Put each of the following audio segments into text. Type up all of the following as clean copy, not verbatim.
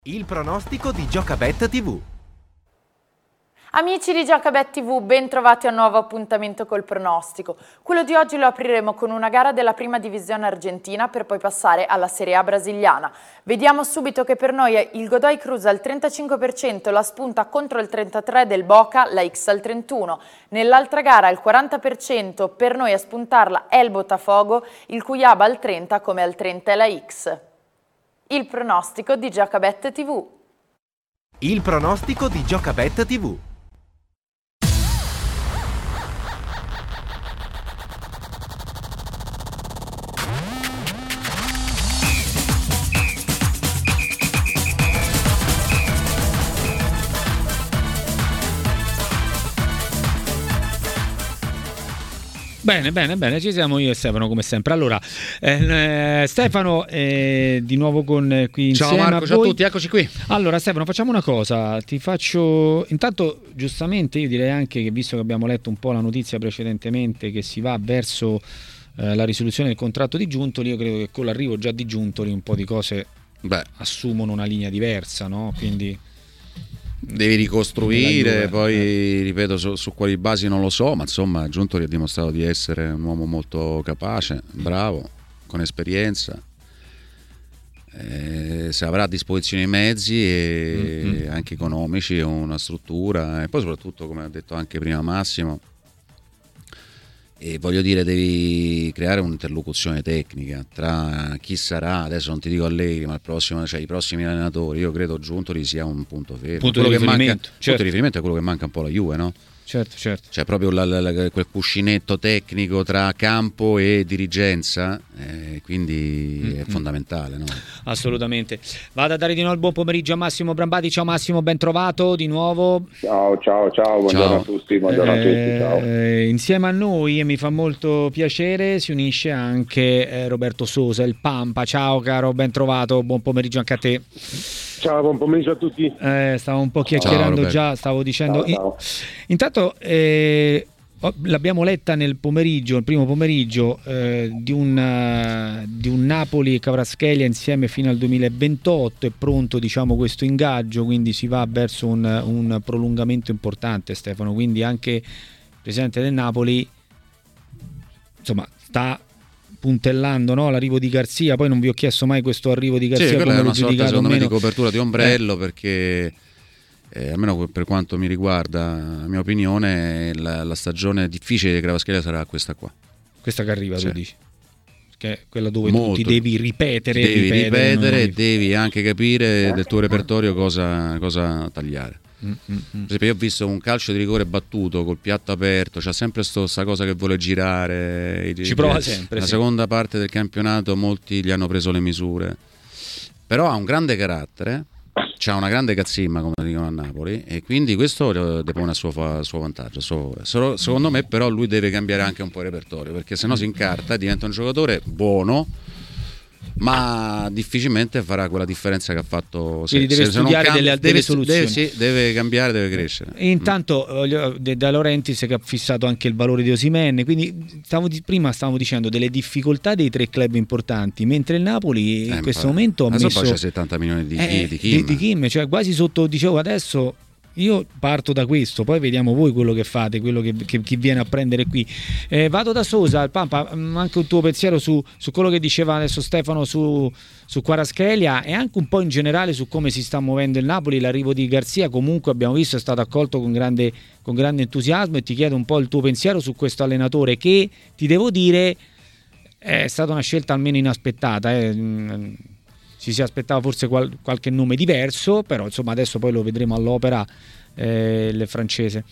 Il pronostico di Giocabet TV. Amici di Giocabet TV, ben trovati a un nuovo appuntamento col pronostico. Quello di oggi lo apriremo con una gara della prima divisione argentina per poi passare alla Serie A brasiliana. Vediamo subito che per noi il Godoy Cruz al 35%, la spunta contro il 33% del Boca, la X al 31%. Nell'altra gara al 40% per noi a spuntarla è il Botafogo, il Cuyaba al 30% come al 30% è la X. Il pronostico di Giocabet TV. Il pronostico di Giocabet TV. Bene, ci siamo io e Stefano come sempre. Allora, Stefano, di nuovo qui insieme. Ciao Marco, a ciao voi. a tutti, eccoci qui. Allora Stefano, facciamo una cosa, ti faccio, intanto giustamente io direi anche che visto che abbiamo letto un po' la notizia precedentemente che si va verso la risoluzione del contratto di Giuntoli, io credo che con l'arrivo già di Giuntoli un po' di cose assumono una linea diversa, no? Quindi devi ricostruire, poi ripeto su quali basi non lo so, ma insomma Giuntoli ha dimostrato di essere un uomo molto capace, bravo, con esperienza, se avrà a disposizione i mezzi e anche economici, una struttura, e poi soprattutto, come ha detto anche prima Massimo, e voglio dire, devi creare un'interlocuzione tecnica tra chi sarà, adesso non ti dico Allegri, ma i prossimi allenatori. Io credo Giuntoli sia un punto fermo, punto di riferimento, punto di riferimento è quello che manca un po' alla Juve, no? Certo. Cioè proprio quel cuscinetto tecnico tra campo e dirigenza, quindi è fondamentale, no? Assolutamente. Vado a dare di nuovo il buon pomeriggio a Massimo Brambati. Ciao Massimo, ben trovato di nuovo. Ciao, buongiorno a tutti, ciao. Insieme a noi, e mi fa molto piacere, si unisce anche Roberto Sosa, il Pampa. Ciao caro, ben trovato, buon pomeriggio anche a te. Ciao, buon pomeriggio a tutti. Stavo un po' chiacchierando già, stavo dicendo. Ciao. Intanto l'abbiamo letta nel pomeriggio, il primo pomeriggio di un Napoli e Kvaratskhelia insieme fino al 2028. È pronto, diciamo, questo ingaggio, quindi si va verso un prolungamento importante, Stefano. Quindi anche il presidente del Napoli, insomma, sta puntellando, no, l'arrivo di Garzia. Poi non vi ho chiesto mai questo arrivo di Garzia, come è l'ho una sorta, giudicato secondo o me, meno. di copertura di ombrello, perché almeno per quanto mi riguarda, la mia opinione, la stagione difficile di Kvaratskhelia sarà questa qua. Questa che arriva, sì. Tu dici? Che è quella dove Molto. tu ti devi ripetere e devi anche capire del tuo repertorio cosa tagliare. Per esempio, io ho visto un calcio di rigore battuto col piatto aperto, c'ha sempre sta cosa che vuole girare, ci prova sempre. La seconda parte del campionato molti gli hanno preso le misure, però ha un grande carattere, c'ha una grande cazzimma, come dicono a Napoli, e quindi questo depone a suo vantaggio, a suo favore. Secondo me però lui deve cambiare anche un po' il repertorio, perché sennò si incarta e diventa un giocatore buono, ma difficilmente farà quella differenza che ha fatto. Quindi deve studiare delle soluzioni. Deve cambiare, deve crescere. E intanto da Laurentiis che ha fissato anche il valore di Osimhen, quindi prima stavamo dicendo delle difficoltà dei tre club importanti, mentre il Napoli in questo momento ha messo c'è 70 milioni di Kim, cioè quasi sotto, dicevo adesso. Io parto da questo, poi vediamo voi quello che fate, quello che chi viene a prendere qui. Vado da Sosa, il Pampa, anche un tuo pensiero su quello che diceva adesso Stefano su Kvaratskhelia e anche un po' in generale su come si sta muovendo il Napoli. L'arrivo di Garzia comunque abbiamo visto è stato accolto con grande entusiasmo, e ti chiedo un po' il tuo pensiero su questo allenatore che, ti devo dire, è stata una scelta almeno inaspettata. Ci si aspettava forse qualche nome diverso, però insomma adesso poi lo vedremo all'opera, il francese.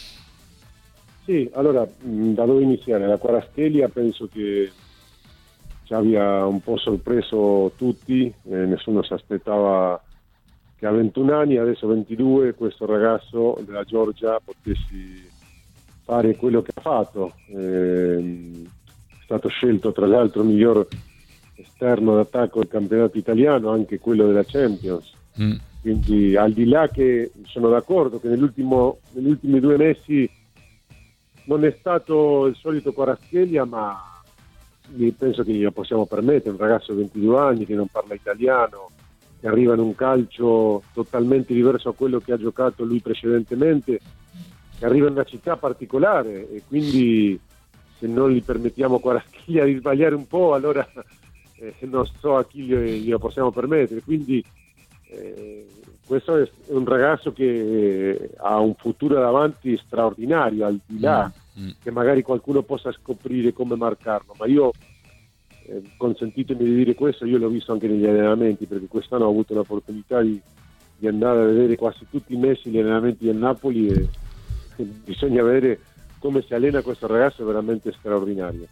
Sì, allora da dove iniziare? La Kvaratskhelia penso che ci abbia un po' sorpreso tutti, nessuno si aspettava che a 21 anni, adesso 22, questo ragazzo della Georgia potesse fare quello che ha fatto. È stato scelto tra l'altro miglior esterno d'attacco del campionato italiano, anche quello della Champions. Quindi al di là che sono d'accordo che negli ultimi 2 mesi non è stato il solito Kvaratskhelia, ma penso che glielo possiamo permettere, un ragazzo di 22 anni che non parla italiano, che arriva in un calcio totalmente diverso a quello che ha giocato lui precedentemente, che arriva in una città particolare, e quindi se non gli permettiamo a Kvaratskhelia di sbagliare un po', allora non so a chi glielo possiamo permettere. Quindi questo è un ragazzo che ha un futuro davanti straordinario, al di là che magari qualcuno possa scoprire come marcarlo, ma io, consentitemi di dire questo, io l'ho visto anche negli allenamenti, perché quest'anno ho avuto l'opportunità di andare a vedere quasi tutti i mesi gli allenamenti del Napoli, e bisogna vedere come si allena questo ragazzo, è veramente straordinario.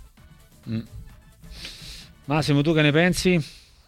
Massimo, tu che ne pensi?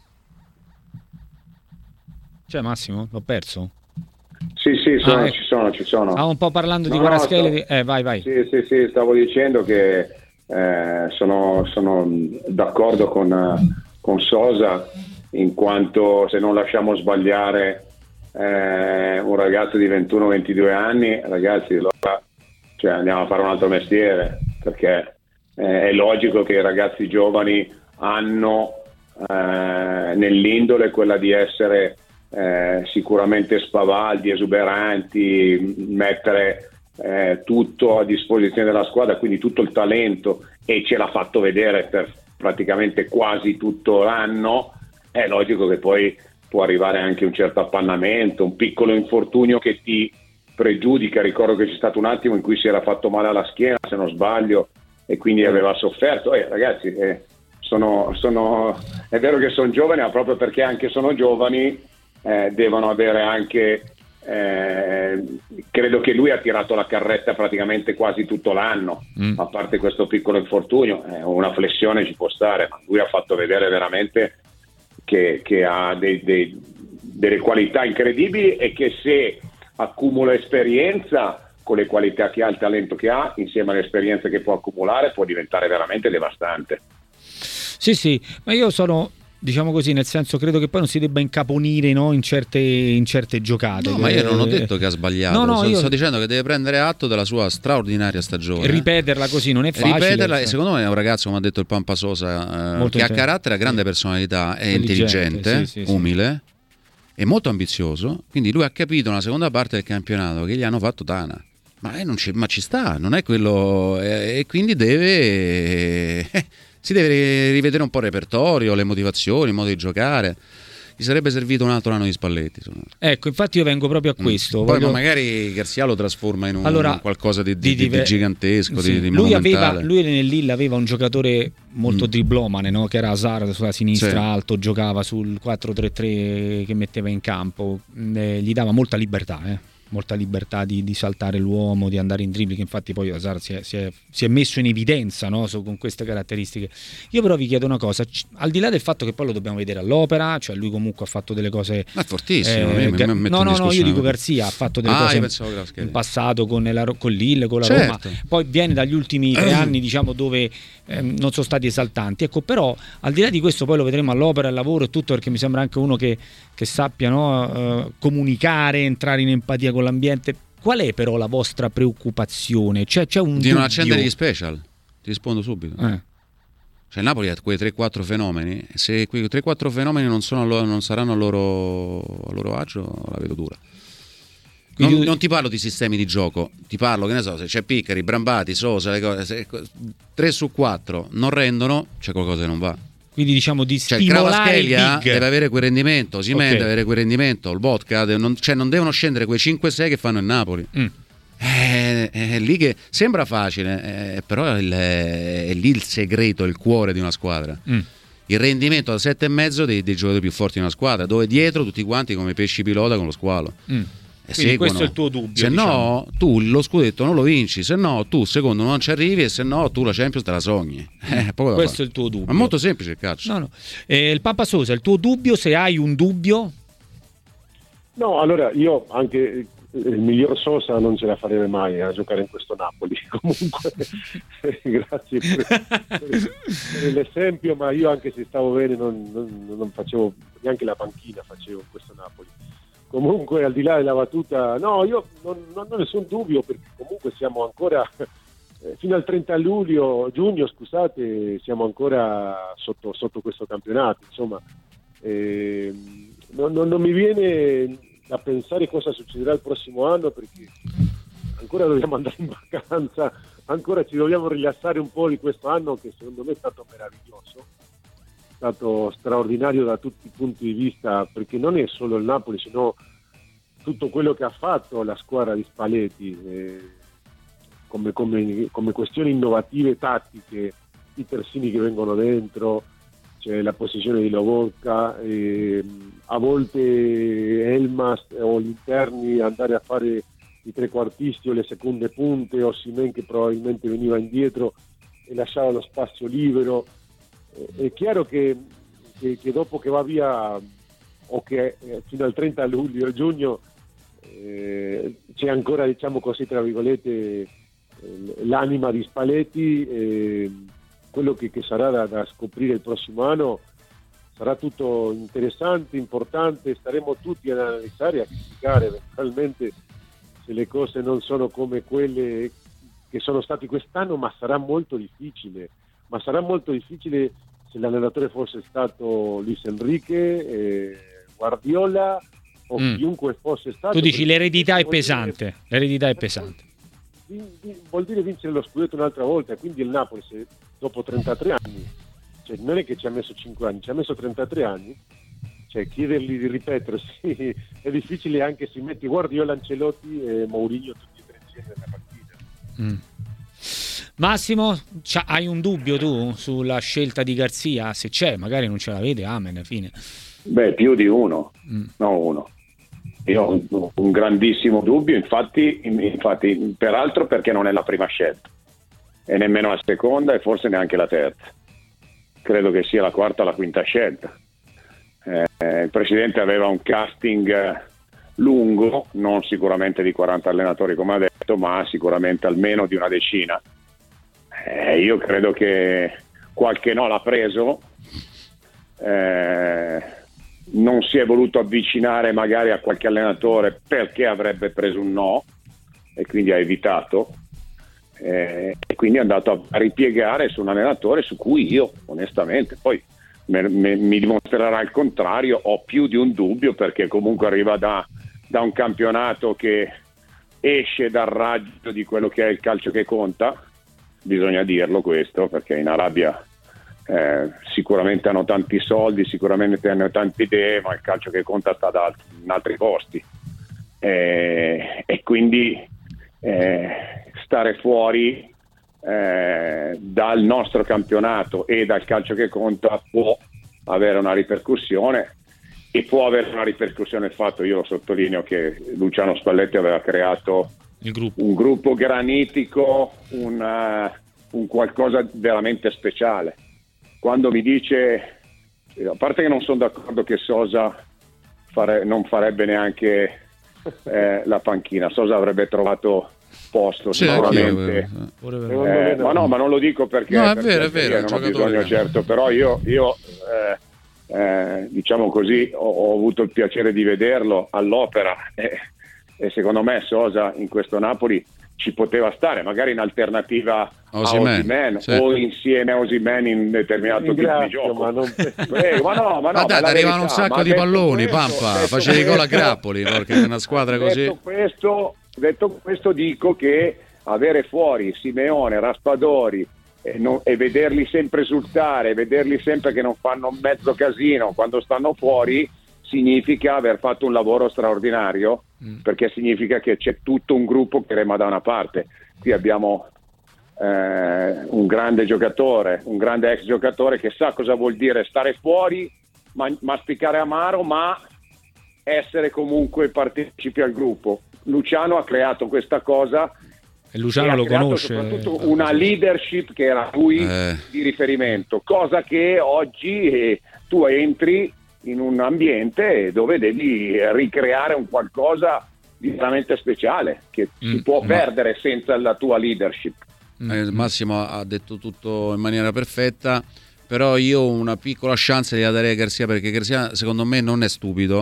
C'è Massimo? L'ho perso? Sì, ci sono. Un po' parlando di Kvaratskhelia. Vai. Sì, stavo dicendo che sono d'accordo con Sosa, in quanto se non lasciamo sbagliare un ragazzo di 21-22 anni, ragazzi, allora, andiamo a fare un altro mestiere, perché è logico che i ragazzi giovani hanno nell'indole quella di essere sicuramente spavaldi, esuberanti, mettere tutto a disposizione della squadra, quindi tutto il talento, e ce l'ha fatto vedere per praticamente quasi tutto l'anno. È logico che poi può arrivare anche un certo appannamento, un piccolo infortunio che ti pregiudica. Ricordo che c'è stato un attimo in cui si era fatto male alla schiena, se non sbaglio, e quindi aveva sofferto. Ragazzi, è vero che sono giovani, ma proprio perché anche sono giovani devono avere anche, credo che lui ha tirato la carretta praticamente quasi tutto l'anno, a parte questo piccolo infortunio, una flessione ci può stare, ma lui ha fatto vedere veramente che ha delle qualità incredibili, e che se accumula esperienza con le qualità che ha, il talento che ha, insieme all'esperienza che può accumulare, può diventare veramente devastante. Sì, ma io sono, diciamo così, nel senso, credo che poi non si debba incaponire, no, in certe giocate. No, ma io non ho detto che ha sbagliato, io sto dicendo che deve prendere atto della sua straordinaria stagione. Ripeterla così non è facile. Ripeterla, e secondo me è un ragazzo, come ha detto il Pampa Sosa, che ha carattere, ha grande personalità, è intelligente, umile e molto ambizioso. Quindi lui ha capito nella seconda parte del campionato che gli hanno fatto tana. Ma ci sta, non è quello, e quindi si deve rivedere un po' il repertorio, le motivazioni, il modo di giocare. Gli sarebbe servito un altro anno di Spalletti. Ecco, infatti io vengo proprio a questo. Poi magari Garcia lo trasforma in qualcosa di gigantesco, di monumentale. Lui nel Lille aveva un giocatore molto driblomane, no? Che era Hazard sulla sinistra, alto, giocava sul 4-3-3 che metteva in campo, gli dava molta libertà, molta libertà di saltare l'uomo, di andare in dribbling, che infatti poi Hazard si è messo in evidenza, no? Con queste caratteristiche. Io però vi chiedo una cosa, al di là del fatto che poi lo dobbiamo vedere all'opera, cioè lui comunque ha fatto delle cose, ma è fortissimo, io dico Garcia ha fatto delle cose in passato con Lille, con la Roma, poi viene dagli ultimi 3 anni, diciamo, dove non sono stati esaltanti, ecco. Però al di là di questo poi lo vedremo all'opera, al lavoro e tutto, perché mi sembra anche uno che sappia, no, comunicare, entrare in empatia con l'ambiente. Qual è però la vostra preoccupazione? C'è un di dubbio? Non accendere gli special, ti rispondo subito. Cioè il Napoli ha quei 3-4 fenomeni, se quei 3-4 fenomeni non saranno a loro agio, la vedo dura. Non ti parlo di sistemi di gioco, ti parlo, che ne so, se c'è Piccari, Brambati, Sosa, le cose, se 3 su 4 non rendono, c'è qualcosa che non va. Quindi diciamo di stimolare il big. Deve avere quel rendimento, Osimhen deve avere quel rendimento, il Botka, non devono scendere quei 5-6 che fanno il Napoli. È lì che sembra facile, però è lì il segreto, il cuore di una squadra. Il rendimento da 7,5 dei giocatori più forti di una squadra, dove dietro tutti quanti come pesci pilota con lo squalo. Quindi questo è il tuo dubbio. Se no, tu lo scudetto non lo vinci, se no tu secondo non ci arrivi, e se no tu la Champions te la sogni. Questo è il tuo dubbio. Ma è molto semplice il calcio. No. Il Papa Sosa, il tuo dubbio, se hai un dubbio? No, allora io anche il miglior Sosa non ce la farebbe mai a giocare in questo Napoli. Comunque grazie per l'esempio, ma io anche se stavo bene non facevo neanche la panchina, facevo in questo Napoli. Comunque, al di là della battuta, no, io non ho nessun dubbio, perché comunque siamo ancora fino al 30 giugno, scusate, siamo ancora sotto questo campionato, insomma. non mi viene da pensare cosa succederà il prossimo anno, perché ancora dobbiamo andare in vacanza, ancora ci dobbiamo rilassare un po' di questo anno che secondo me è stato meraviglioso, è stato straordinario da tutti i punti di vista, perché non è solo il Napoli, sino tutto quello che ha fatto la squadra di Spalletti, come questioni innovative tattiche, i terzini che vengono dentro, c'è la posizione di Lobotka, a volte Elmas o gli interni andare a fare i trequartisti o le seconde punte, o Osimhen che probabilmente veniva indietro e lasciava lo spazio libero. È chiaro che dopo che va via, o che fino al 30 luglio e giugno c'è ancora, diciamo così, tra virgolette, l'anima di Spalletti, quello che sarà da scoprire il prossimo anno sarà tutto interessante, importante, staremo tutti ad analizzare e a criticare eventualmente se le cose non sono come quelle che sono state quest'anno, ma sarà molto difficile se l'allenatore fosse stato Luis Enrique, Guardiola o chiunque fosse stato. Tu dici l'eredità è pesante, vuol dire vincere lo scudetto un'altra volta, quindi il Napoli, se dopo 33 anni, cioè non è che ci ha messo 5 anni, ci ha messo 33 anni, cioè chiedergli di ripetersi è difficile, anche se metti Guardiola, Ancelotti e Mourinho tutti e tre insieme nella partita. Massimo, hai un dubbio tu sulla scelta di Garzia? Se c'è, magari non ce l'avete, amen, fine. Beh, più di uno, no uno. Io ho un grandissimo dubbio, infatti, peraltro perché non è la prima scelta, e nemmeno la seconda, e forse neanche la terza. Credo che sia la quarta o la quinta scelta. Il presidente aveva un casting lungo, non sicuramente di 40 allenatori come ha detto, ma sicuramente almeno di una decina. Io credo che qualche no l'ha preso, non si è voluto avvicinare magari a qualche allenatore perché avrebbe preso un no e quindi ha evitato, e quindi è andato a ripiegare su un allenatore su cui io onestamente, poi mi dimostrerà il contrario, ho più di un dubbio, perché comunque arriva da un campionato che esce dal raggio di quello che è il calcio che conta, bisogna dirlo questo, perché in Arabia sicuramente hanno tanti soldi, sicuramente hanno tante idee, ma il calcio che conta sta in altri posti, e quindi stare fuori dal nostro campionato e dal calcio che conta può avere una ripercussione, e può avere una ripercussione il fatto, io lo sottolineo, che Luciano Spalletti aveva creato un gruppo granitico, un qualcosa veramente speciale. Quando mi dice, a parte che non sono d'accordo che Sosa non farebbe neanche la panchina, Sosa avrebbe trovato posto sicuramente, ma non lo dico perché, no, è perché vero, non ho bisogno, certo, però io diciamo così, ho avuto il piacere di vederlo all'opera, e secondo me Sosa in questo Napoli ci poteva stare, magari in alternativa a Osimhen, o insieme a Osimhen in determinato tipo di gioco. Ma dai, arrivano un sacco di palloni, Pampa, facevi gol a grappoli, perché è una squadra così. Detto questo, dico che avere fuori Simeone, Raspadori e vederli sempre esultare, vederli sempre che non fanno mezzo casino quando stanno fuori, significa aver fatto un lavoro straordinario, perché significa che c'è tutto un gruppo che rema da una parte. Qui abbiamo un grande giocatore, un grande ex giocatore che sa cosa vuol dire stare fuori, masticare amaro, ma essere comunque partecipi al gruppo. Luciano ha creato questa cosa, e Luciano lo conosce, soprattutto una leadership che era lui di riferimento, cosa che oggi tu entri in un ambiente dove devi ricreare un qualcosa di veramente speciale che si può perdere senza la tua leadership. Massimo ha detto tutto in maniera perfetta, però io una piccola chance gliela darei a Garzia, perché Garzia secondo me non è stupido,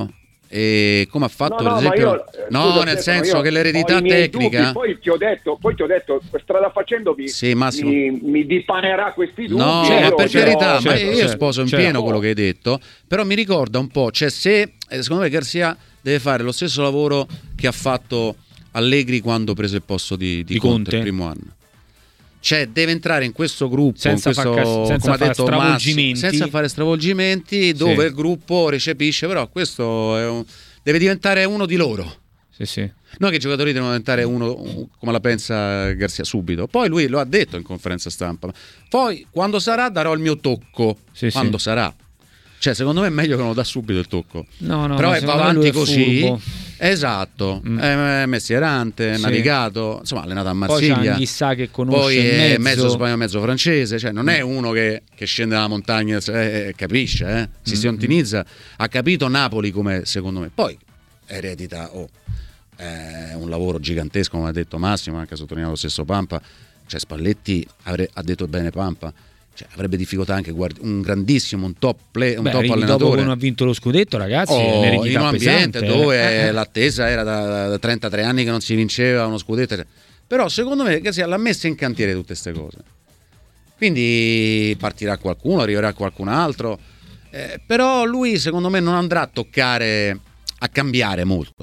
e come ha fatto per ma esempio scusa, nel Stefano, senso io che l'eredità ho i miei tecnica dubbi, poi ti ho detto strada facendo sì, Massimo. mi dipanerà questi dubbi. No, Certo, per carità, ma certo, io sposo in certo. pieno quello che hai detto, però mi ricorda un po', cioè se secondo me Garcia deve fare lo stesso lavoro che ha fatto Allegri quando prese il posto di Conte il primo anno. Cioè deve entrare in questo gruppo senza come ha detto stravolgimenti, senza fare stravolgimenti, dove Sì. il gruppo recepisce, però questo deve diventare uno di loro. Sì. Non che i giocatori devono diventare uno come la pensa Garcia subito. Poi lui lo ha detto in conferenza stampa. Poi quando sarà darò il mio tocco. Quando sarà. Cioè secondo me è meglio che non lo dà subito il tocco. No, però va avanti così. Furbo. Esatto. È messierante, è navigato, insomma allenato a Marsiglia. Poi c'ha chissà che conosce, poi è mezzo spagnolo, mezzo francese, cioè non è uno che scende dalla montagna capisce, si sintonizza, ha capito Napoli come secondo me. Poi eredita è un lavoro gigantesco, come ha detto Massimo, anche ha sottolineato lo stesso Pampa, cioè Spalletti ha detto bene Pampa, cioè, avrebbe difficoltà anche un grandissimo, un top allenatore. Dopo che non ha vinto lo scudetto, ragazzi, è un'eredità in un ambiente pesante, dove l'attesa era da 33 anni che non si vinceva uno scudetto, però secondo me Garcia l'ha messa in cantiere tutte queste cose, quindi partirà qualcuno, arriverà qualcun altro, però lui secondo me non andrà a cambiare molto.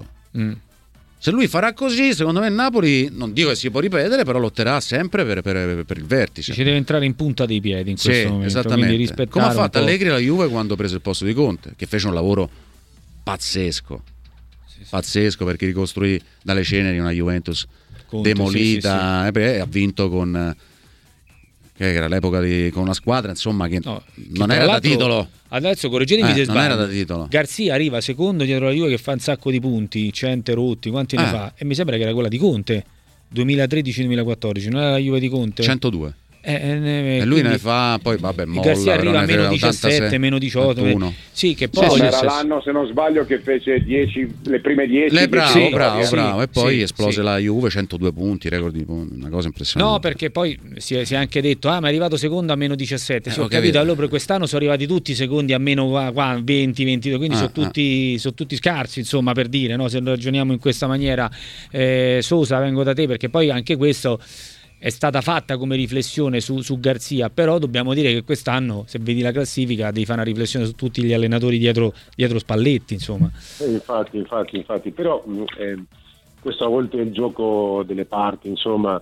Se lui farà così, secondo me il Napoli, non dico che si può ripetere, però lotterà sempre per il vertice. Ci deve entrare in punta dei piedi in questo momento. Esattamente. Come ha fatto Allegri la Juve quando prese il posto di Conte, che fece un lavoro pazzesco. Pazzesco, perché ricostruì dalle ceneri una Juventus Conte, demolita, ha vinto con che era l'epoca con una squadra insomma che non era da titolo. Adesso correggetemi se sbaglio. Non era da titolo. Garcia arriva secondo dietro la Juve che fa un sacco di punti, 100 rotti, quanti ne fa? E mi sembra che era quella di Conte 2013-2014, non era la Juve di Conte? 102. E lui ne fa, poi vabbè, Garcia arriva a meno 17, meno 18. 21. Sì, che poi era l'anno, se non sbaglio, che fece 10, le prime 10. Bravo. E poi esplose la Juve, 102 punti, record di una cosa impressionante. No, perché poi si è anche detto, ma è arrivato secondo a meno 17. Ho capito, allora per quest'anno sono arrivati tutti secondi a meno 20, 22, quindi sono tutti scarsi, insomma, per dire, no? Se ragioniamo in questa maniera. Sosa, vengo da te, perché poi anche questo è stata fatta come riflessione su Garcia, però dobbiamo dire che quest'anno, se vedi la classifica, devi fare una riflessione su tutti gli allenatori dietro Spalletti, insomma. Infatti, però questo a volte è il gioco delle parti, insomma.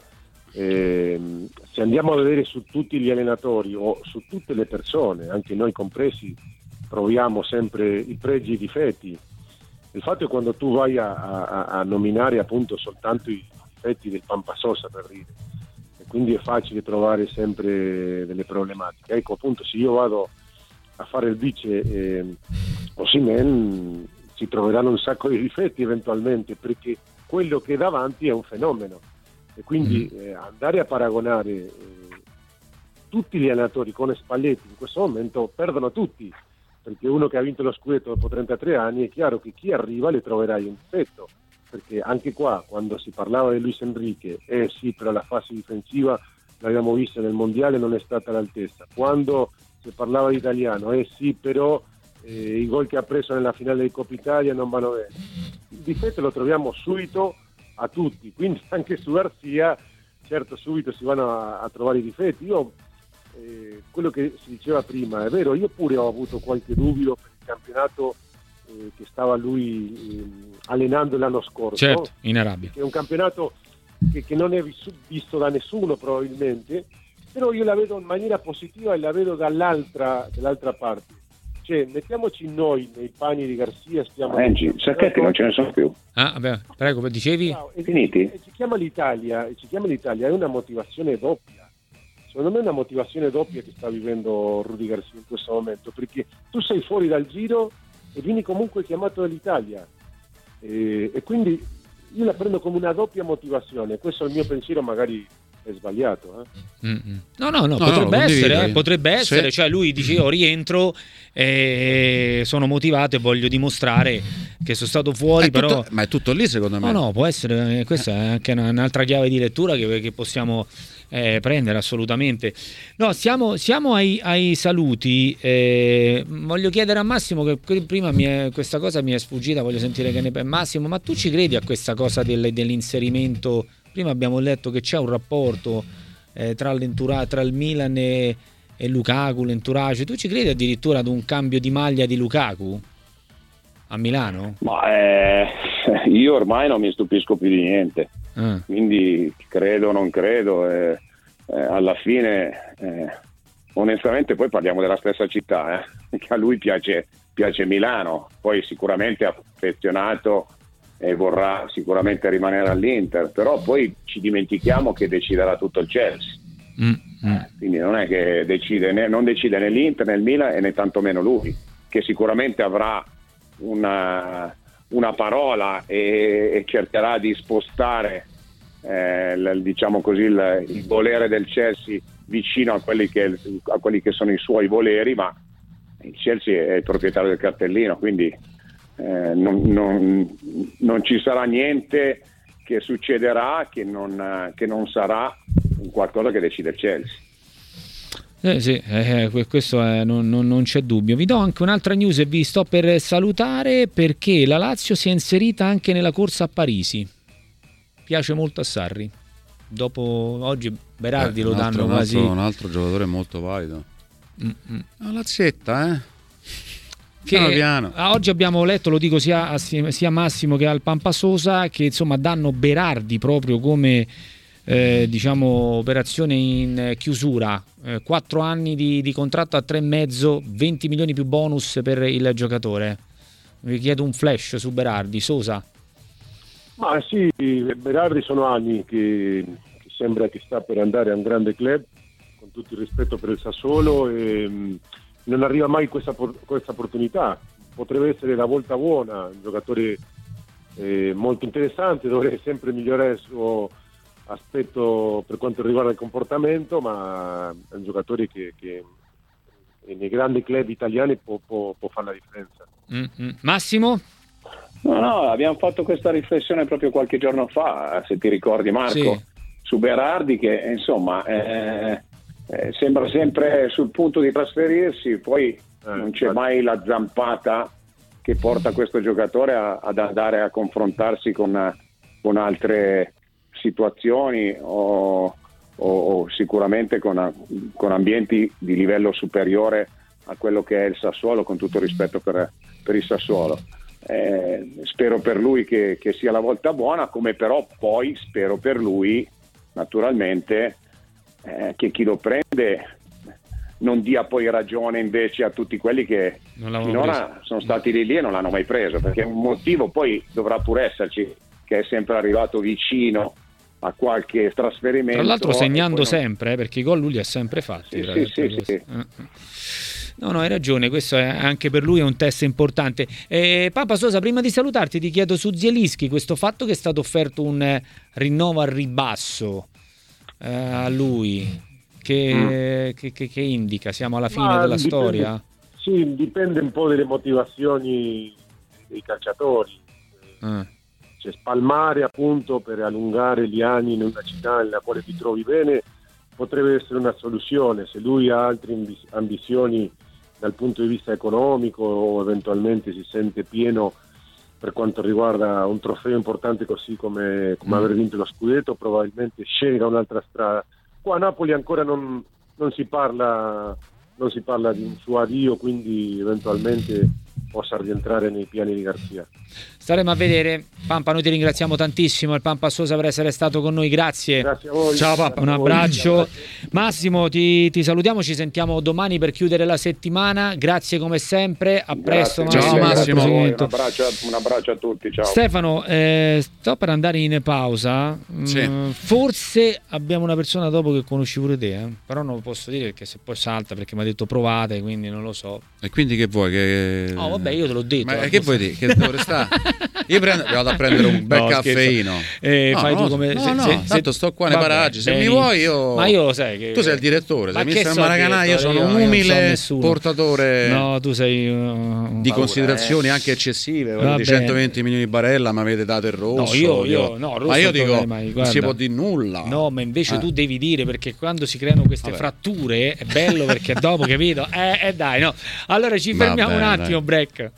Se andiamo a vedere su tutti gli allenatori o su tutte le persone, anche noi compresi, troviamo sempre i pregi e i difetti. Il fatto è quando tu vai a nominare appunto soltanto i difetti del Pampasosa, per dire, quindi è facile trovare sempre delle problematiche. Ecco, appunto, se io vado a fare il vice Osimhen, si troveranno un sacco di difetti eventualmente, perché quello che è davanti è un fenomeno, e quindi andare a paragonare tutti gli allenatori con Spalletti in questo momento perdono tutti, perché uno che ha vinto lo scudetto dopo 33 anni è chiaro che chi arriva le troverai un difetto, perché anche qua quando si parlava di Luis Enrique, sì, però la fase difensiva l'abbiamo vista nel mondiale, non è stata all'altezza. Quando si parlava di Italiano, sì, però i gol che ha preso nella finale di Coppa Italia non vanno bene. Il difetto lo troviamo subito a tutti, quindi anche su Garcia, certo, subito si vanno a trovare i difetti. Io quello che si diceva prima è vero, io pure ho avuto qualche dubbio per il campionato che stava lui allenando l'anno scorso, certo, in Arabia, che è un campionato che non è visto da nessuno probabilmente, però io la vedo in maniera positiva e la vedo dall'altra parte, cioè mettiamoci noi nei panni di Garcia, Sacchetti non ce ne sono più. Vabbè, prego, dicevi? Finiti? E ci chiama l'Italia, è una motivazione doppia. Secondo me è una motivazione doppia che sta vivendo Rudy Garcia in questo momento, perché tu sei fuori dal giro e vieni comunque chiamato dall'Italia, e quindi io la prendo come una doppia motivazione. Questo è il mio pensiero, magari è sbagliato. No, potrebbe essere, Sì. cioè lui dice io rientro e sono motivato e voglio dimostrare che sono stato fuori, però ma è tutto lì secondo me. no, può essere, questa è anche un'altra chiave di lettura che possiamo prendere assolutamente. No, siamo ai saluti. Voglio chiedere a Massimo, che prima questa cosa mi è sfuggita, voglio sentire che ne pensa Massimo, ma tu ci credi a questa cosa dell'inserimento? Prima abbiamo letto che c'è un rapporto tra il Milan e Lukaku, l'entourage. Tu ci credi addirittura ad un cambio di maglia di Lukaku a Milano? Ma io ormai non mi stupisco più di niente, quindi credo o non credo, alla fine onestamente poi parliamo della stessa città, che a lui piace Milano, poi sicuramente è affezionato e vorrà sicuramente rimanere all'Inter, però poi ci dimentichiamo che deciderà tutto il Chelsea. Quindi non è che non decide né l'Inter né il Milan e né tantomeno lui, che sicuramente avrà una parola e cercherà di spostare diciamo così il volere del Chelsea vicino a quelli che sono i suoi voleri, ma il Chelsea è il proprietario del cartellino, quindi non ci sarà niente che succederà che non sarà qualcosa che decide il Chelsea. Sì, questo non c'è dubbio. Vi do anche un'altra news e vi sto per salutare, perché la Lazio si è inserita anche nella corsa a Parisi. Piace molto a Sarri. Dopo oggi Berardi lo danno quasi un altro giocatore molto valido. La Lazietta, piano. Oggi abbiamo letto, lo dico sia a Massimo che al Pampa Sosa, che insomma danno Berardi proprio come diciamo operazione in chiusura, 4 anni di contratto a 3,5, 20 milioni più bonus per il giocatore. Vi chiedo un flash su Berardi. Sosa? Ma sì, Berardi sono anni che sembra che sta per andare a un grande club, con tutto il rispetto per il Sassuolo, e non arriva mai questa opportunità. Potrebbe essere la volta buona, un giocatore molto interessante, dovrebbe sempre migliorare il suo aspetto per quanto riguarda il comportamento, ma è un giocatore che nei grandi club italiani può fare la differenza. Massimo? No, abbiamo fatto questa riflessione proprio qualche giorno fa, se ti ricordi Marco, sì, su Berardi, che insomma sembra sempre sul punto di trasferirsi, poi non c'è mai la zampata che porta questo giocatore ad andare a confrontarsi con altre situazioni o sicuramente con ambienti di livello superiore a quello che è il Sassuolo, con tutto rispetto per il Sassuolo. Spero per lui che sia la volta buona, come però poi spero per lui naturalmente che chi lo prende non dia poi ragione invece a tutti quelli che finora sono stati lì e non l'hanno mai preso, perché un motivo poi dovrà pure esserci, che è sempre arrivato vicino a qualche trasferimento, tra l'altro segnando sempre, perché i gol lui li ha sempre fatti. Sì. No, hai ragione, questo è anche per lui è un test importante. Papa Sosa, prima di salutarti ti chiedo su Zielinski, questo fatto che è stato offerto un rinnovo al ribasso a lui, che indica? Siamo alla fine della storia? Sì, dipende un po' dalle motivazioni dei calciatori. Cioè, spalmare appunto per allungare gli anni in una città nella quale ti trovi bene potrebbe essere una soluzione. Se lui ha altre ambizioni dal punto di vista economico o eventualmente si sente pieno per quanto riguarda un trofeo importante così come aver vinto lo scudetto, probabilmente scelga un'altra strada. Qua a Napoli ancora non si parla di un suo addio, quindi eventualmente possa rientrare nei piani di Garzia. Staremo a vedere. Pampa, noi ti ringraziamo tantissimo, il Pampa Sosa, per essere stato con noi, grazie. Grazie a voi. Ciao Pampa, un abbraccio. Massimo, ti salutiamo, ci sentiamo domani per chiudere la settimana, grazie come sempre, a presto. Ciao Massimo. Un abbraccio a tutti, ciao. Stefano, sto per andare in pausa. Sì. Forse abbiamo una persona dopo che conosci pure te, però non lo posso dire perché se poi salta, perché mi ha detto provate, quindi non lo so. E quindi che vuoi? Vabbè, io te l'ho detto. Ma che vuoi dire? Che devo restare? Io vado a a prendere un bel No, caffeino. Fai tu come tanto sto qua nei paraggi, se mi vuoi io. Ma io lo sai che tu sei il direttore, sei mister so Maracanã, io sono un umile portatore. No, tu sei di considerazioni anche eccessive, di 120 milioni di barella, ma avete dato il rosso. Ma io dico, non si può dire nulla. No, ma invece tu devi dire, perché quando si creano queste fratture è bello, perché dopo, capito? Dai, no. Allora ci fermiamo un attimo, break.